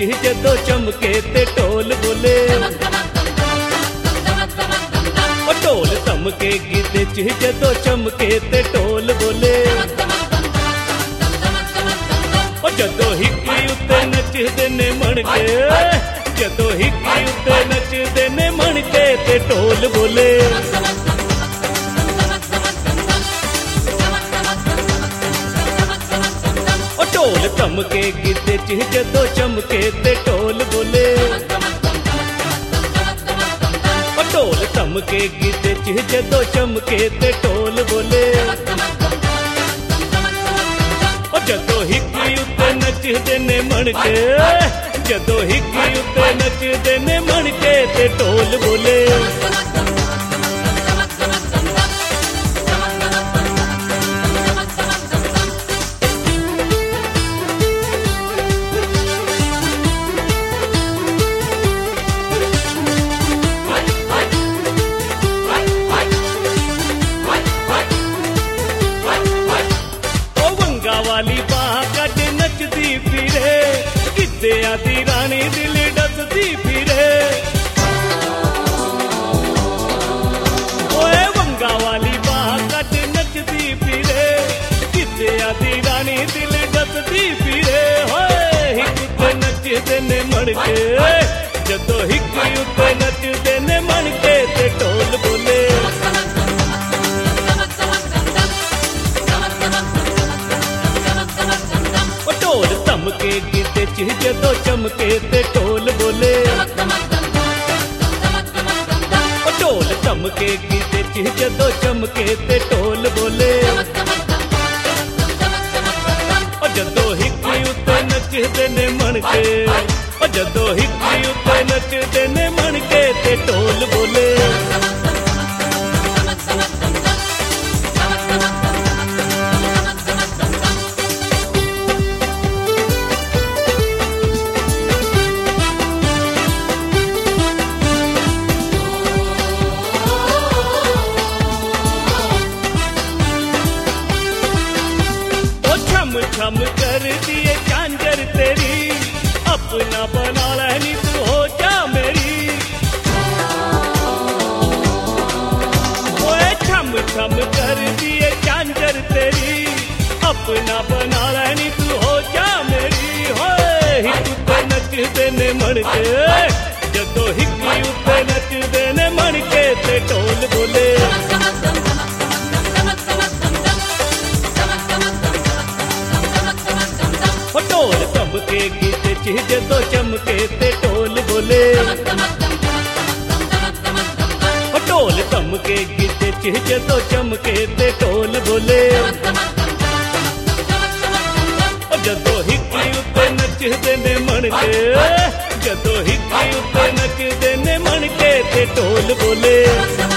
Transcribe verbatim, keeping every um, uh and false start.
ਚ ਜਦੋਂ ਚਮਕੇ ਤੇ ਢੋਲ ਬੋਲੇ। ਉਹ ਢੋਲ ਧਮਕੇ ਗਿੱਧੇ ਚ ਜਦੋਂ ਚਮਕੇ ਤੇ ਢੋਲ ਬੋਲੇ। ਉਹ ਜਦੋਂ ਹਿੱਕੀ ਉੱਤੇ ਨੱਚਦੇ ਨੇ ਮਣ ਕੇ, ਜਦੋਂ ਹਿੱਕੀ ਉੱਤੇ ਨੱਚਦੇ ਨੇ ਮਣ ਕੇ ਤੇ ਢੋਲ ਬੋਲੇ। ਉਹ ਢੋਲ ਧਮਕੇ ਗਿੱਧੇ ਚ ਜਦੋਂ ਚਮਕੇ ਤੇ ਢੋਲ ਬੋਲੇ। ਉਹ ਢੋਲ ਧਮਕੇ ਗਿੱਧੇ ਚ ਜਦੋਂ ਚਮਕੇ ਤੇ ਢੋਲ ਬੋਲੇ। ਉਹ ਜਦੋਂ ਹਿੱਕੀ ਉੱਤੇ ਨੱਚਦੇ ਨੇ ਮਣ ਕੇ, ਜਦੋਂ ਹਿੱਕੀ ਉੱਤੇ ਨੱਚਦੇ ਨੇ ਮਣ ਕੇ ਤੇ ਢੋਲ ਬੋਲੇ। ਵਾਲੀ ਬਾਹ ਕੱਢ ਨੱਚਦੀ ਫਿਰੇ, ਗਿੱਧਿਆਂ ਦੀ ਰਾਣੀ ਦਿਲ ਡੱਸਦੀ ਫਿਰੇ। ਓਏ ਵੰਗਾ ਵਾਲੀ ਬਾਹ ਕੱਢ ਨੱਚਦੀ ਫਿਰੇ, ਗਿੱਧਿਆਂ ਦੀ ਰਾਣੀ ਦਿਲ ਡੱਸਦੀ ਫਿਰੇ। ਹੋਏ ਹਿੱਕ ਉੱਤੇ ਨੱਚਦੇ ਨੇ ਮਣ ਕੇ, ਜਦੋਂ ਹਿੱਕ ਉੱਤੇ ਨੱਚਦੇ ਨੇ ਮਣ ਕੇ ਤੇ ਢੋਲ ਬੋਲੇ। ਢੋਲ ਧਮਕੇ ਗਿੱਧੇ ਚ ਜਦੋਂ ਚਮਕੇ ਤੇ ਢੋਲ ਬੋਲੇ। ਉਹ ਢੋਲ ਧਮਕੇ ਗਿੱਧੇ ਚ ਜਦੋਂ ਚਮਕੇ ਤੇ ਢੋਲ ਬੋਲੇ। ਉਹ ਜਦੋਂ ਹਿੱਕੀ ਉੱਤੇ ਨੱਚਦੇ ਨੇ ਮਣ ਕੇ, ਉਹ ਜਦੋਂ ਹਿੱਕੀ ਉੱਤੇ ਨੱਚਦੇ ਨੇ ਮਣ ਕੇ ਤੇ ਢੋਲ ਬੋਲੇ। छम कर दिए झांझर तेरी, अपना बना लेनी तू हो जा मेरी। ओए छम छम कर दिए झांझर तेरी, अपना बना लेनी तू हो जा मेरी। होए हिक उत्ते नचदे ने मण के, जदों हिक्की उत्ते नचदे ने मण के ते ढोल बोले। ਢੋਲ ਧਮਕੇ ਗਿੱਧੇ ਚ ਜਦੋਂ ਚਮਕੇ ਤੇ ਢੋਲ ਬੋਲੇ। ਉਹ ਢੋਲ ਧਮਕੇ ਗਿੱਧੇ ਚ ਜਦੋਂ ਚਮਕੇ ਤੇ ਢੋਲ ਬੋਲੇ। ਉਹ ਜਦੋਂ ਹਿੱਕੀ ਉੱਤੇ ਨੱਚਦੇ ਨੇ ਮਣ ਕੇ, ਜਦੋਂ ਹਿੱਕੀ ਉੱਤੇ ਨੱਚਦੇ ਨੇ ਮਣ ਕੇ ਤੇ ਢੋਲ ਬੋਲੇ।